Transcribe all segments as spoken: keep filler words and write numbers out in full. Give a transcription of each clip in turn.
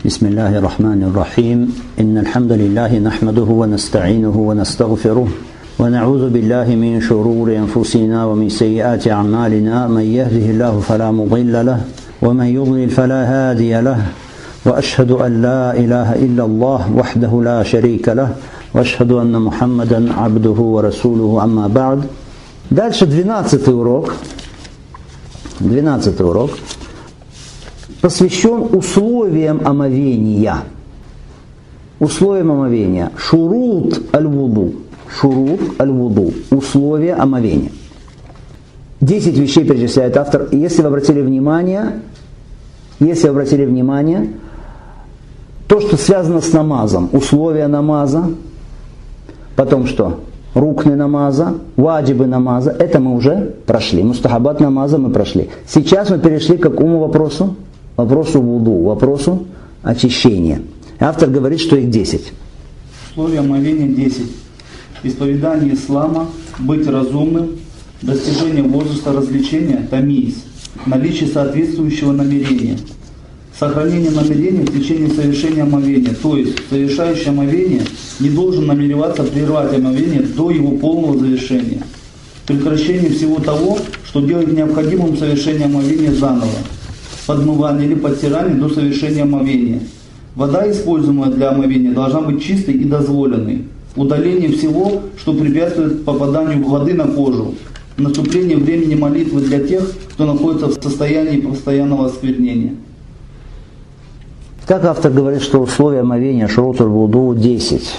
بسم الله الرحمن الرحيم إن الحمد لله نحمده ونستعينه ونستغفره ونعوذ بالله من شرور أنفسنا ومن سيئات أعمالنا من يهده الله فلا مضل له ومن يضلل فلا هادي له وأشهد أن لا إله إلا الله وحده لا شريك له وأشهد أن محمدا عبده ورسوله أما بعد. Дальше двенадцатый урок. двенадцатый урок посвящен условиям омовения. Условиям омовения. Шурут аль-вуду. Шурут аль-вуду. Условия омовения. Десять вещей перечисляет автор. Если вы обратили внимание, если вы обратили внимание, то, что связано с намазом, условия намаза, потом что? Рукны намаза, ваджибы намаза, это мы уже прошли. Мустахабат намаза мы прошли. Сейчас мы перешли к какому вопросу? Вопросу вуду, вопросу очищения. Автор говорит, что их десять. Условия омовения десять. Исповедание ислама, быть разумным, достижение возраста развлечения, тамиз, наличие соответствующего намерения. Сохранение намерения в течение совершения омовения, то есть совершающий омовение не должен намереваться прервать омовение до его полного завершения. Прекращение всего того, что делает необходимым совершение омовения заново, подмывание или подтирание до совершения омовения. Вода, используемая для омовения, должна быть чистой и дозволенной. Удаление всего, что препятствует попаданию воды на кожу. Наступление времени молитвы для тех, кто находится в состоянии постоянного осквернения. Как автор говорит, что условия омовения шурут аль-вуду десять.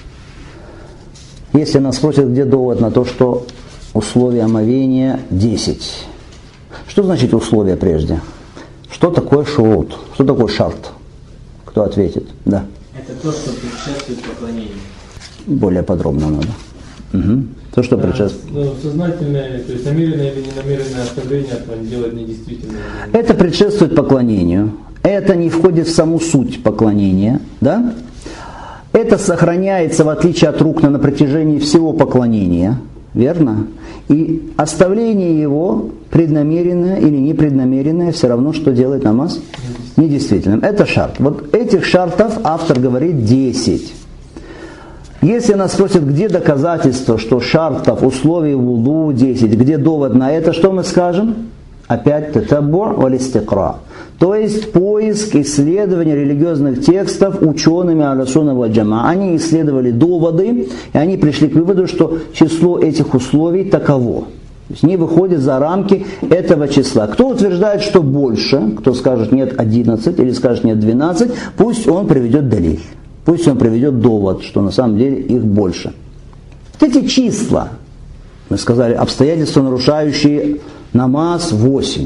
Если нас спросят, где довод на то, что условия омовения десять. Что значит условия прежде? Что такое шурут? Что такое шарт? Кто ответит? Да. Это то, что предшествует поклонению. Более подробно надо. Угу. То, что да, предшествует. Ну, сознательное, то есть намеренное или ненамеренное оставление делать недействительным. Это предшествует поклонению. Это не входит в саму суть поклонения. Да? Это сохраняется, в отличие от рукна, на протяжении всего поклонения. Верно? И оставление его, преднамеренное или непреднамеренное, все равно, что делает намаз недействительным. Это шарт. Вот этих шартов автор говорит десять. Если нас спросят, где доказательство, что шартов, условий вуду десять, где довод на это, что мы скажем? Опять татаббу валь истикра. То есть поиск, исследование религиозных текстов учеными аль-сунна валь джамаа. Они исследовали доводы, и они пришли к выводу, что число этих условий таково. То есть не выходит за рамки этого числа. Кто утверждает, что больше, кто скажет нет одиннадцать или скажет нет двенадцать, пусть он приведет далиль. Пусть он приведет довод, что на самом деле их больше. Вот эти числа, мы сказали, обстоятельства, нарушающие намаз восемь.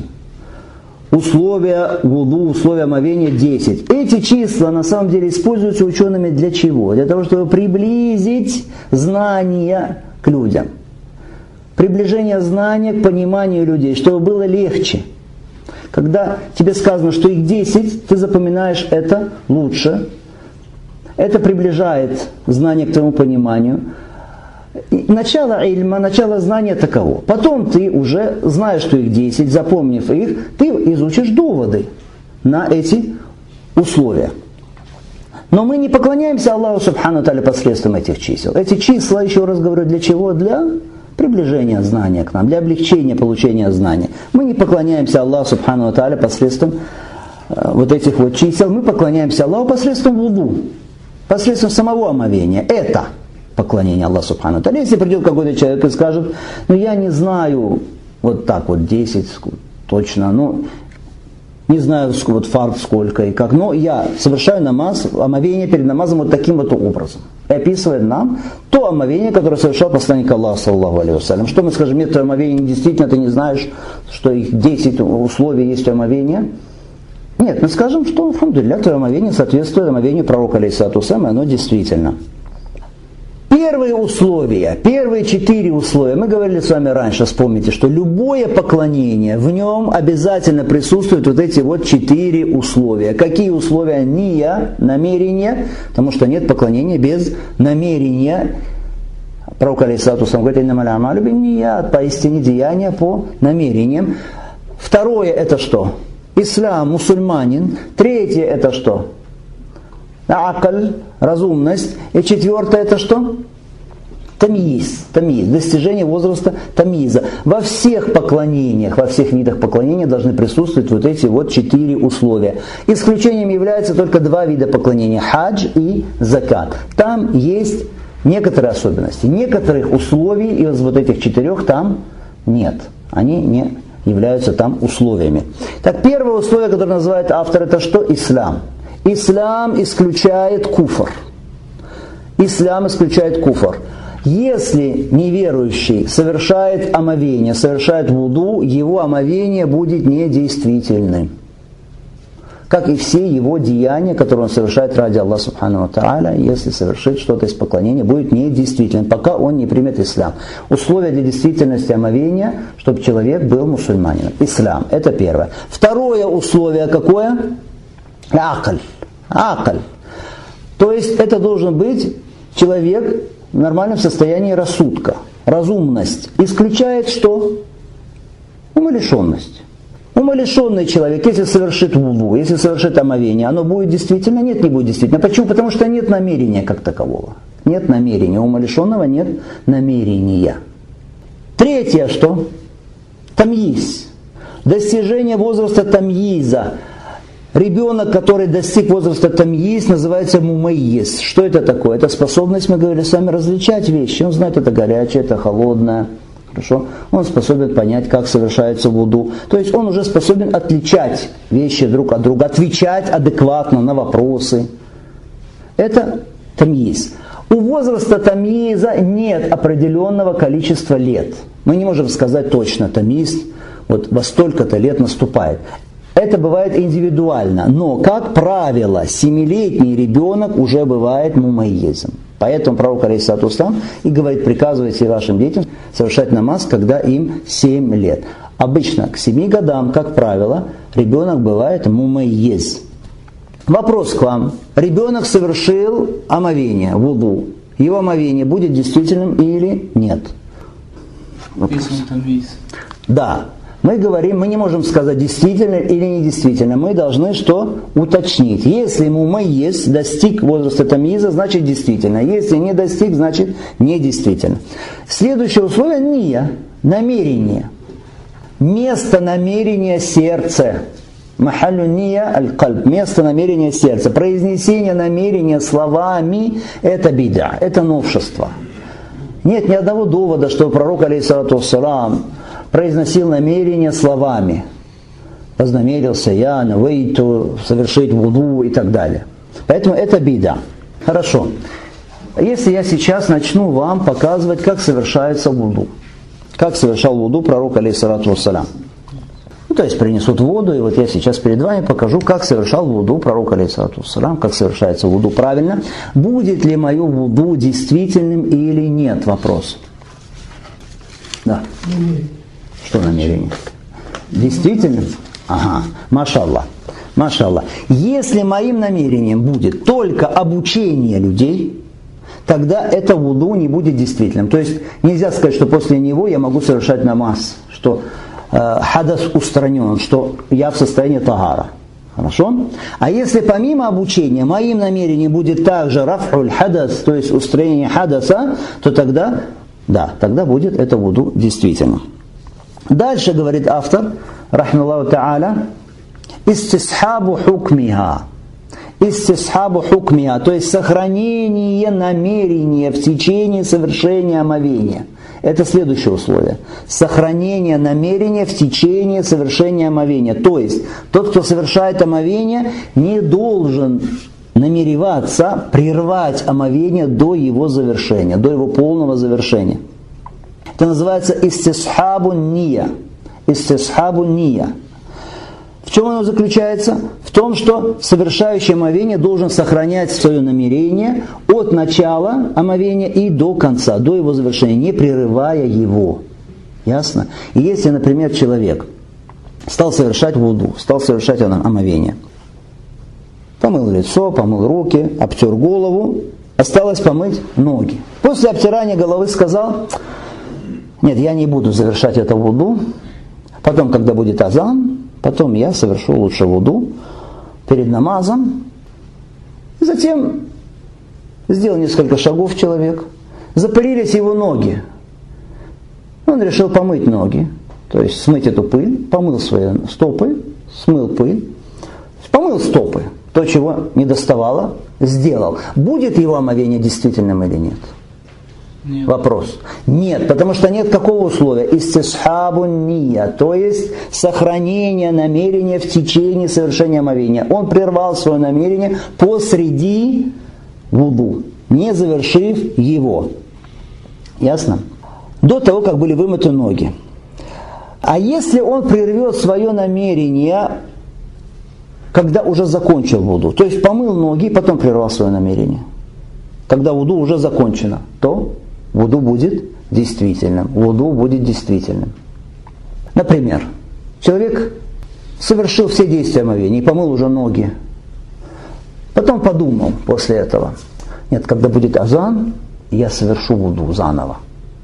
Условия вуду, условия омовения десять. Эти числа на самом деле используются учеными для чего? Для того, чтобы приблизить знания к людям. Приближение знания к пониманию людей, чтобы было легче. Когда тебе сказано, что их десять, ты запоминаешь это лучше. Это приближает знание к твоему пониманию. Начало ильма, начало знания таково. Потом ты уже знаешь, что их десять, запомнив их, ты изучишь доводы на эти условия. Но мы не поклоняемся Аллаху Субхану Тааля посредством этих чисел. Эти числа, еще раз говорю, для чего? Для приближения знания к нам, для облегчения получения знания. Мы не поклоняемся Аллаху Субхану Тааля посредством э, вот этих вот чисел. Мы поклоняемся Аллаху посредством вуду, посредством самого омовения. Это поклонение Аллаху Субхану Тааля. Если придет какой-то человек и скажет, ну я не знаю вот так вот десять точно, ну не знаю вот фард сколько и как, но я совершаю намаз, омовение перед намазом вот таким вот образом. И описывает нам то омовение, которое совершал посланник Аллаха, саллаллаху алейхи вассалям. Что мы скажем, нет омовения, действительно ты не знаешь, что их десять условий есть омовения? Нет, мы скажем, что алхамдулилля, твое омовение соответствует омовению пророка алейхиссалату вассалям, и оно действительно. Первые условия, первые четыре условия, мы говорили с вами раньше, вспомните, что любое поклонение, в нем обязательно присутствуют вот эти вот четыре условия. Какие условия? Ния, намерение, потому что нет поклонения без намерения. Пророк алейхиссалату вассалам говорит, иннамаль а'малу бинният, поистине деяния по намерениям. Второе это что? Ислам, мусульманин. Третье это что? Акль, разумность. И четвертое это что? Тамиз, тамиз, достижение возраста тамиза. Во всех поклонениях, во всех видах поклонения должны присутствовать вот эти вот четыре условия. Исключением являются только два вида поклонения: хадж и закат. Там есть некоторые особенности. Некоторых условий из вот этих четырех там нет. Они не являются там условиями. Так, первое условие, которое называет автор, это что? Ислам. Ислам исключает куфр. Ислам исключает куфр. Если неверующий совершает омовение, совершает вуду, его омовение будет недействительным. Как и все его деяния, которые он совершает ради Аллаха Субхану ва Тааля, если совершит что-то из поклонения, будет недействительным, пока он не примет ислам. Условие для действительности омовения, чтобы человек был мусульманином. Ислам. Это первое. Второе условие какое? Акль. Акль. То есть это должен быть человек в нормальном состоянии рассудка. Разумность исключает что? Умалишенность. Умалишенный человек, если совершит вуду, если совершит омовение, оно будет действительно? Нет, не будет действительно. Почему? Потому что нет намерения как такового. Нет намерения. У умалишенного нет намерения. Третье что? Тамйиз. Достижение возраста тамйиза. Ребенок, который достиг возраста тамйиз, называется мумайиз. Что это такое? Это способность, мы говорили с вами, различать вещи. Он знает, это горячее, это холодное. Хорошо? Он способен понять, как совершается вуду. То есть он уже способен отличать вещи друг от друга, отвечать адекватно на вопросы. Это тамйиз. У возраста тамйиза нет определенного количества лет. Мы не можем сказать точно, тамйиз вот во столько-то лет наступает. Это бывает индивидуально, но, как правило, семилетний ребенок уже бывает мумайизом. Поэтому пророк алейхиссалату вассалям и говорит: приказывайте вашим детям совершать намаз, когда им семь лет. Обычно к семи годам, как правило, ребенок бывает мумайиз. Вопрос к вам. Ребенок совершил омовение, вуду. Его омовение будет действительным или нет? Вопрос. Да. Мы говорим, мы не можем сказать, действительно или недействительно. Мы должны что? Уточнить. Если мумайиз достиг возраста тамйиза, значит действительно. Если не достиг, значит недействительно. Следующее условие – ния, намерение. Место намерения сердца. Махаллю ния аль-кальб. Место намерения сердца. Произнесение намерения словами – это бида, это новшество. Нет ни одного довода, что пророк алейхиссалату вассалам произносил намерение словами. Вознамерился я, навейту, совершить вуду и так далее. Поэтому это бида. Хорошо. Если я сейчас начну вам показывать, как совершается вуду. Как совершал вуду пророк алейхиссалату вассалям. Ну, то есть принесут воду, и вот я сейчас перед вами покажу, как совершал вуду пророк алейхиссалату вассалям, как совершается вуду правильно. Будет ли мое вуду действительным или нет? Вопрос. Да. Что намерение? Действительно? Ага, машаллах. Машаллах. Если моим намерением будет только обучение людей, тогда это вуду не будет действительным. То есть нельзя сказать, что после него я могу совершать намаз, что э, хадас устранен, что я в состоянии тагара. Хорошо? А если помимо обучения моим намерением будет также раф'уль хадас, то есть устранение хадаса, то тогда, да, тогда будет это вуду действительно. Дальше говорит автор, рахмаллаху та'аля, истисхабу хукмиха. Истисхабу хукмиха, то есть сохранение намерения в течение совершения омовения. Это следующее условие. Сохранение намерения в течение совершения омовения. То есть тот, кто совершает омовение, не должен намереваться прервать омовение до его завершения, до его полного завершения. Это называется истисхабу ния. Истисхабу ния. В чем оно заключается? В том, что совершающий омовение должен сохранять свое намерение от начала омовения и до конца, до его завершения, не прерывая его. Ясно? И если, например, человек стал совершать вуду, стал совершать омовение, помыл лицо, помыл руки, обтер голову, осталось помыть ноги. После обтирания головы сказал: нет, я не буду завершать это вуду. Потом, когда будет азан, потом я совершу лучше вуду перед намазом. Затем сделал несколько шагов человек, запылились его ноги. Он решил помыть ноги, то есть смыть эту пыль, помыл свои стопы, смыл пыль, помыл стопы, то, чего не доставало, сделал. Будет его омовение действительным или нет? Нет. Вопрос. Нет, потому что нет какого условия? Истисхабу ния, то есть сохранение намерения в течение совершения омовения. Он прервал свое намерение посреди вуду, не завершив его. Ясно? До того, как были вымыты ноги. А если он прервет свое намерение, когда уже закончил вуду, то есть помыл ноги и потом прервал свое намерение, когда вуду уже закончено, то вуду будет действительным. Вуду будет действительным. Например, человек совершил все действия омовения и помыл уже ноги. Потом подумал после этого: нет, когда будет азан, я совершу вуду заново.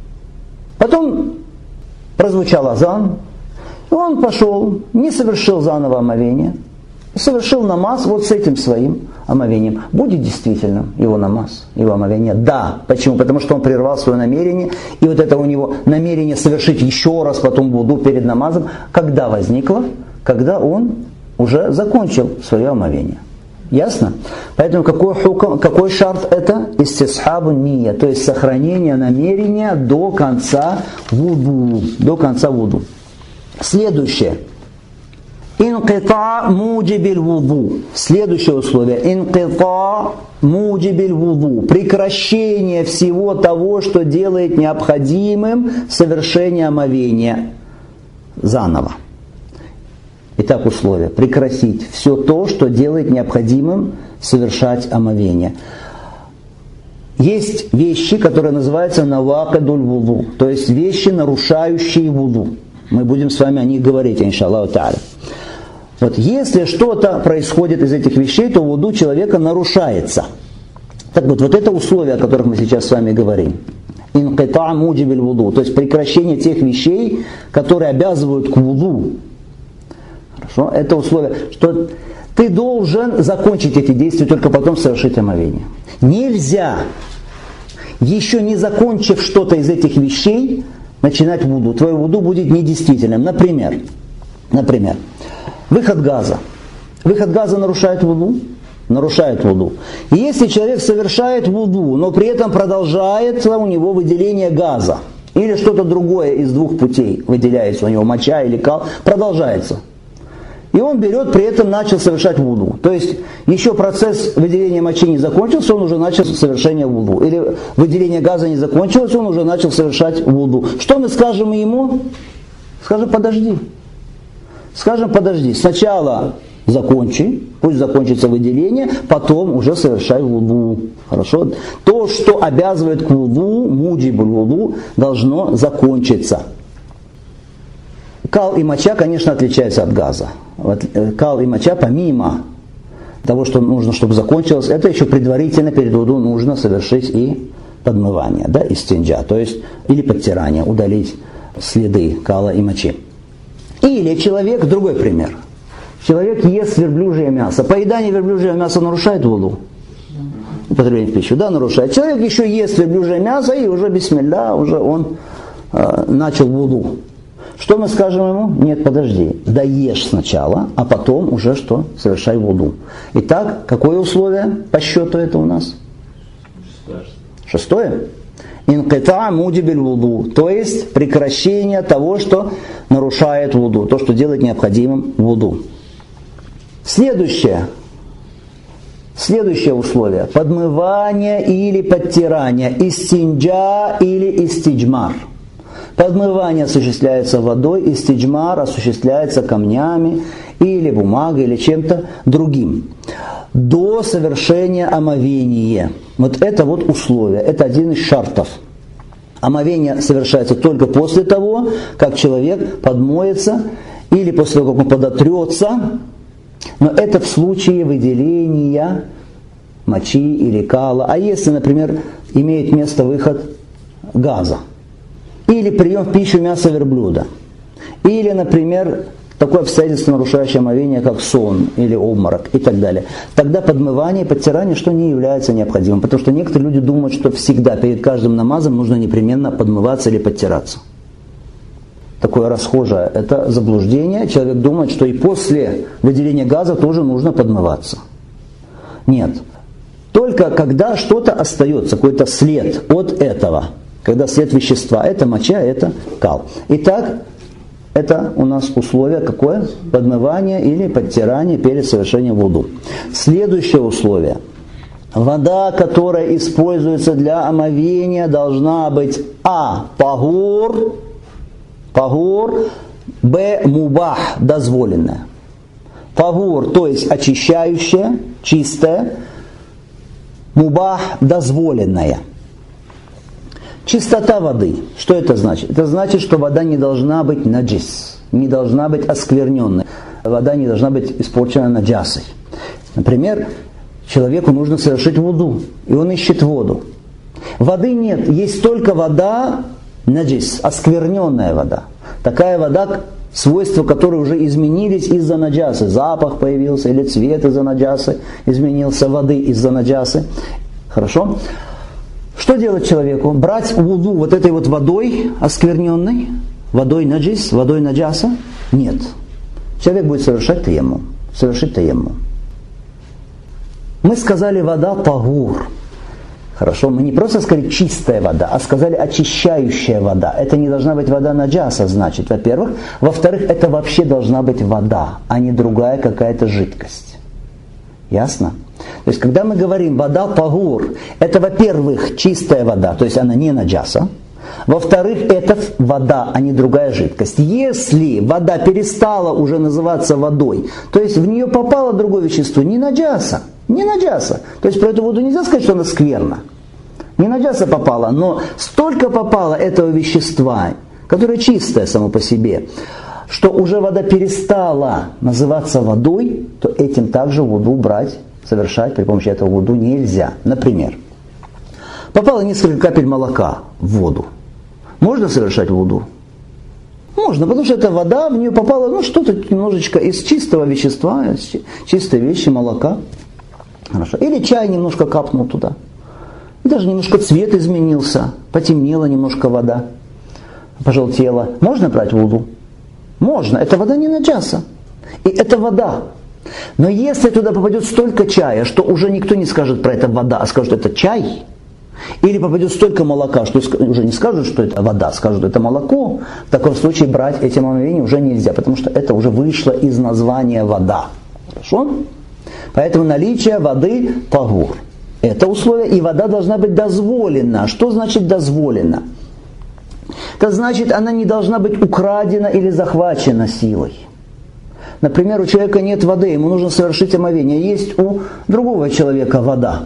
Потом прозвучал азан, и он пошел, не совершил заново омовение, совершил намаз вот с этим своим омовением. Будет действительным его намаз, его омовение? Да. Почему? Потому что он прервал свое намерение, и вот это у него намерение совершить еще раз потом вуду перед намазом, когда возникло? Когда он уже закончил свое омовение. Ясно? Поэтому какой, хукам, какой шарт это? Истисхабу ния, то есть сохранение намерения до конца вуду. До конца вуду. Следующее. Инкита муджибиль вуду. Следующее условие. Инкита муджибиль вуду. Прекращение всего того, что делает необходимым совершение омовения заново. Итак, условие. Прекратить все то, что делает необходимым совершать омовение. Есть вещи, которые называются навакадуль вуду, то есть вещи, нарушающие вуду. Мы будем с вами о них говорить, иншаллаху та'аля. Вот если что-то происходит из этих вещей, то вуду человека нарушается. Так вот, вот это условие, о которых мы сейчас с вами говорим. Инкита муджибиль вуду, то есть прекращение тех вещей, которые обязывают к вуду. Хорошо? Это условие, что ты должен закончить эти действия, только потом совершить омовение. Нельзя, еще не закончив что-то из этих вещей, начинать вуду. Твое вуду будет недействительным. Например, например, выход газа. Выход газа нарушает вуду? Нарушает вуду. И если человек совершает вуду, но при этом продолжается у него выделение газа, или что-то другое из двух путей выделяется у него, моча или кал, продолжается. И он берет, при этом начал совершать вуду. То есть еще процесс выделения мочи не закончился, он уже начал совершение вуду. Или выделение газа не закончилось, он уже начал совершать вуду. Что мы скажем ему? Скажем: подожди. Скажем: подожди. Сначала закончи, пусть закончится выделение, потом уже совершай вуду. Хорошо? То, что обязывает к вуду, муджибуль вуду, должно закончиться. Кал и моча, конечно, отличаются от газа. Вот кал и моча, помимо того, что нужно, чтобы закончилось, это еще предварительно перед вуду нужно совершить и подмывание, да, истинджа, то есть или подтирание, удалить следы кала и мочи. Или человек, другой пример. Человек ест верблюжье мясо. Поедание верблюжьего мяса нарушает вуду? Употребление в пищу, да, нарушает. Человек еще ест верблюжье мясо, и уже бисмилля, уже он э, начал вуду. Что мы скажем ему? Нет, подожди, доешь сначала, а потом уже что? Совершай вуду. Итак, какое условие по счету это у нас? Шестое. Инкита муджибиль вуду, то есть прекращение того, что нарушает вуду, то, что делает необходимым вуду. Следующее. Следующее условие. Подмывание или подтирание. Истинджа или истиджмар. Подмывание осуществляется водой, истиджмар осуществляется камнями или бумагой, или чем-то другим. До совершения омовения. Вот это вот условие, это один из шартов. Омовение совершается только после того, как человек подмоется, или после того, как он подотрется, но это в случае выделения мочи или кала. А если, например, имеет место выход газа, или прием в пищу мяса верблюда, или, например, такое обстоятельство, нарушающее омовение, как сон или обморок и так далее, тогда подмывание и подтирание что не является необходимым. Потому что некоторые люди думают, что всегда перед каждым намазом нужно непременно подмываться или подтираться. Такое расхожее. Это заблуждение. Человек думает, что и после выделения газа тоже нужно подмываться. Нет. Только когда что-то остается, какой-то след от этого. Когда след вещества. Это моча, это кал. Итак, это у нас условие какое? Подмывание или подтирание перед совершением вуду. Следующее условие. Вода, которая используется для омовения, должна быть а. Пагур, пагур, б. Мубах, дозволенная. Пагур, то есть очищающая, чистая, мубах, дозволенная. Чистота воды. Что это значит? Это значит, что вода не должна быть наджис, не должна быть оскверненной. Вода не должна быть испорчена наджасой. Например, человеку нужно совершить вуду, и он ищет воду. Воды нет, есть только вода наджис, оскверненная вода. Такая вода, свойства которой уже изменились из-за наджасы. Запах появился, или цвет из-за наджасы изменился, воды из-за наджасы. Хорошо? Что делать человеку? Брать вуду вот этой вот водой оскверненной, водой наджис, водой наджаса? Нет. Человек будет совершать таяммум. Совершить таяммум. Мы сказали вода тагур. Хорошо, мы не просто сказали чистая вода, а сказали очищающая вода. Это не должна быть вода наджаса, значит, во-первых. Во-вторых, это вообще должна быть вода, а не другая какая-то жидкость. Ясно? То есть, когда мы говорим вода тагур, это, во-первых, чистая вода, то есть она не наджаса. Во-вторых, это вода, а не другая жидкость. Если вода перестала уже называться водой, то есть в нее попало другое вещество, не наджаса, не наджаса. То есть про эту воду нельзя сказать, что она скверна. Не наджаса попала, но столько попало этого вещества, которое чистое само по себе, что уже вода перестала называться водой, то этим также вуду брать, совершать при помощи этого вуду нельзя. Например, попало несколько капель молока в воду. Можно совершать вуду? Можно, потому что эта вода, в нее попало ну, что-то немножечко из чистого вещества, из чистой вещи, молока. Хорошо. Или чай немножко капнул туда. И даже немножко цвет изменился, потемнела немножко вода, пожелтела. Можно брать вуду? Можно. Это вода не наджаса. И это вода. Но если туда попадет столько чая, что уже никто не скажет про это вода, а скажет, это чай, или попадет столько молока, что уже не скажут, что это вода, скажут, это молоко, в таком случае брать этим омовением уже нельзя, потому что это уже вышло из названия вода. Хорошо? Поэтому наличие воды тагур. Это условие, и вода должна быть дозволена. Что значит дозволена? Это значит, она не должна быть украдена или захвачена силой. Например, у человека нет воды, ему нужно совершить омовение. Есть у другого человека вода.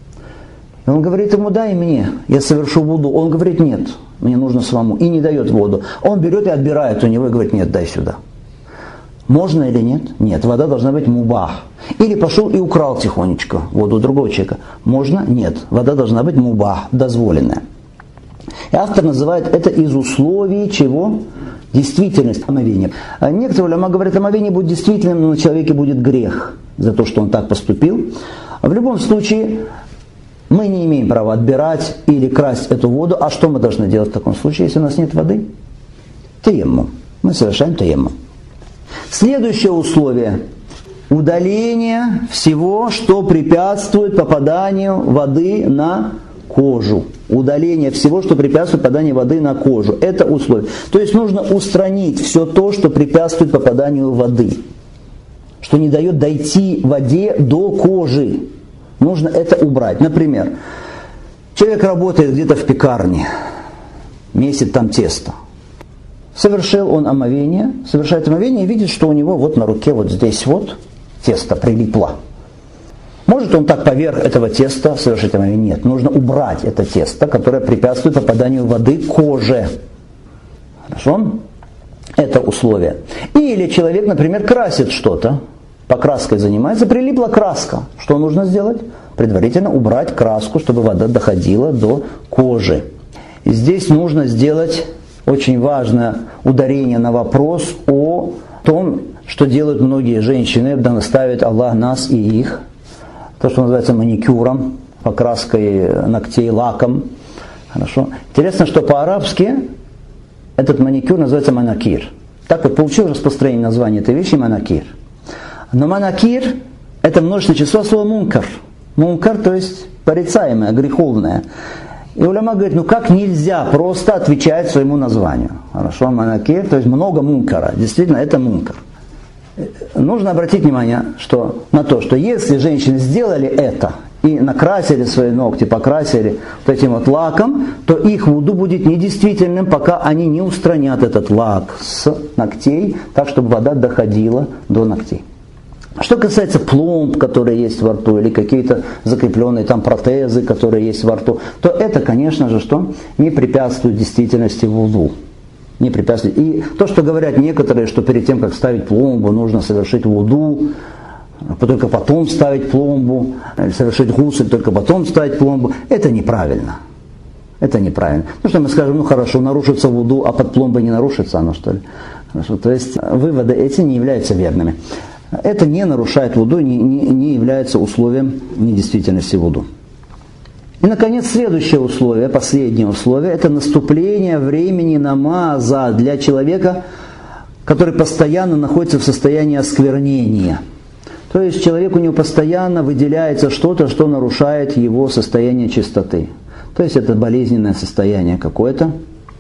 И он говорит ему, дай мне, я совершу вуду. Он говорит, нет, мне нужно самому. И не дает воду. Он берет и отбирает у него и говорит, нет, дай сюда. Можно или нет? Нет, вода должна быть мубах. Или пошел и украл тихонечко воду у другого человека. Можно? Нет, вода должна быть мубах, дозволенная. И автор называет это из условий чего? Действительность омовения. А некоторые уляма говорят, омовение будет действительным, но на человеке будет грех за то, что он так поступил. В любом случае, мы не имеем права отбирать или красть эту воду. А что мы должны делать в таком случае, если у нас нет воды? Таяммум. Мы совершаем таяммум. Следующее условие. Удаление всего, что препятствует попаданию воды на кожу. Удаление всего, что препятствует попаданию воды на кожу. Это условие. То есть нужно устранить все то, что препятствует попаданию воды. Что не дает дойти воде до кожи. Нужно это убрать. Например, человек работает где-то в пекарне, месит там тесто. Совершил он омовение, совершает омовение и видит, что у него вот на руке, вот здесь вот тесто прилипло. Может он так поверх этого теста совершить омовение? Нет. Нужно убрать это тесто, которое препятствует попаданию воды к коже. Хорошо? Это условие. Или человек, например, красит что-то, покраской занимается, прилипла краска. Что нужно сделать? Предварительно убрать краску, чтобы вода доходила до кожи. И здесь нужно сделать очень важное ударение на вопрос о том, что делают многие женщины, да наставит Аллах нас и их, то, что называется маникюром, покраской ногтей, лаком. Хорошо. Интересно, что по-арабски этот маникюр называется манакир. Так вот получил распространение названия этой вещи манакир. Но манакир – это множественное число слова мункар. Мункар, то есть порицаемое, греховное. И уляма говорит, ну как нельзя просто отвечать своему названию. Хорошо, манакир, то есть много мункара. Действительно, это мункар. Нужно обратить внимание что, на то, что если женщины сделали это, и накрасили свои ногти, покрасили вот этим вот лаком, то их вуду будет недействительным, пока они не устранят этот лак с ногтей, так, чтобы вода доходила до ногтей. Что касается пломб, которые есть во рту, или какие-то закрепленные там протезы, которые есть во рту, то это, конечно же, что не препятствует действительности вуду. Не препятствует. И то, что говорят некоторые, что перед тем, как ставить пломбу, нужно совершить вуду, только потом ставить пломбу, совершить гусль, только потом ставить пломбу, это неправильно. Это неправильно. Ну что мы скажем, ну хорошо, нарушится вуду, а под пломбой не нарушится оно, что ли? Хорошо. То есть выводы эти не являются верными. Это не нарушает вуду, не, не, не является условием недействительности вуду. И, наконец, следующее условие, последнее условие, это наступление времени намаза для человека, который постоянно находится в состоянии осквернения. То есть человек, у него постоянно выделяется что-то, что нарушает его состояние чистоты. То есть это болезненное состояние какое-то.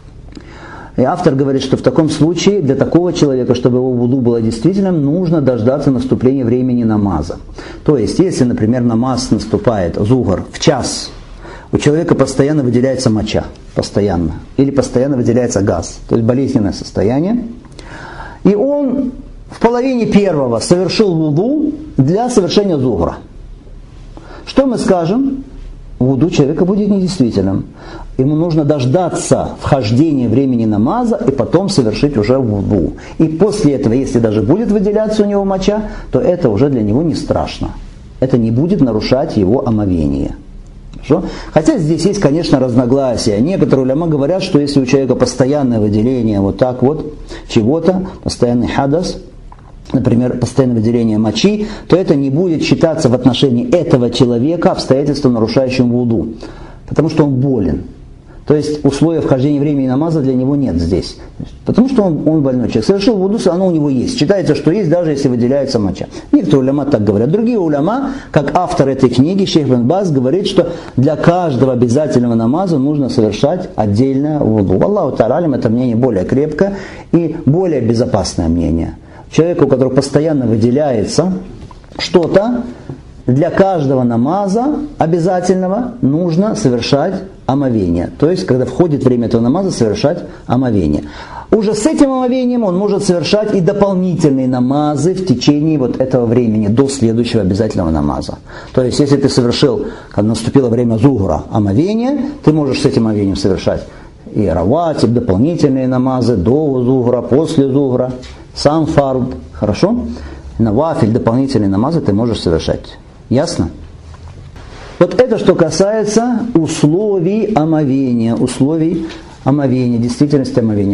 И автор говорит, что в таком случае для такого человека, чтобы его вуду было действительным, нужно дождаться наступления времени намаза. То есть, если, например, намаз наступает, зугр, в час, у человека постоянно выделяется моча, постоянно, или постоянно выделяется газ, то есть болезненное состояние, и он в половине первого совершил вуду для совершения зугра. Что мы скажем? Вуду человека будет недействительным. Ему нужно дождаться вхождения времени намаза и потом совершить уже вуду. И после этого, если даже будет выделяться у него моча, то это уже для него не страшно. Это не будет нарушать его омовение. Хорошо? Хотя здесь есть, конечно, разногласия. Некоторые уляма говорят, что если у человека постоянное выделение вот так вот чего-то, постоянный хадас, например, постоянное выделение мочи, то это не будет считаться в отношении этого человека обстоятельством, нарушающим вуду, потому что он болен. То есть условия вхождения времени намаза для него нет здесь. Потому что он, он больной человек. Совершил вуду, оно у него есть. Считается, что есть, даже если выделяется моча. Некоторые уляма так говорят. Другие уляма, как автор этой книги, шейх Ибн Баз, говорит, что для каждого обязательного намаза нужно совершать отдельное вуду. Аллаху та'алям, это мнение более крепкое и более безопасное мнение. Человеку, у которого постоянно выделяется что-то, для каждого намаза обязательного нужно совершать омовение. То есть, когда входит время этого намаза, совершать омовение. Уже с этим омовением он может совершать и дополнительные намазы в течение вот этого времени, до следующего обязательного намаза. То есть, если ты совершил, когда наступило время зугра, омовение, ты можешь с этим омовением совершать и раватиб, дополнительные намазы, до зугра, после зугра, сам фард, хорошо? Навафиль, дополнительные намазы ты можешь совершать. Ясно? Вот это что касается условий омовения, условий омовения, действительности омовения.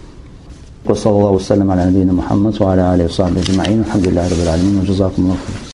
Wa sallallahu sallam ala nabiyina Muhammad wa ala alihi wa sahbihi ajma'in. Alhamdulillahi rabbil alamin. Wa jazakumullahu khairan.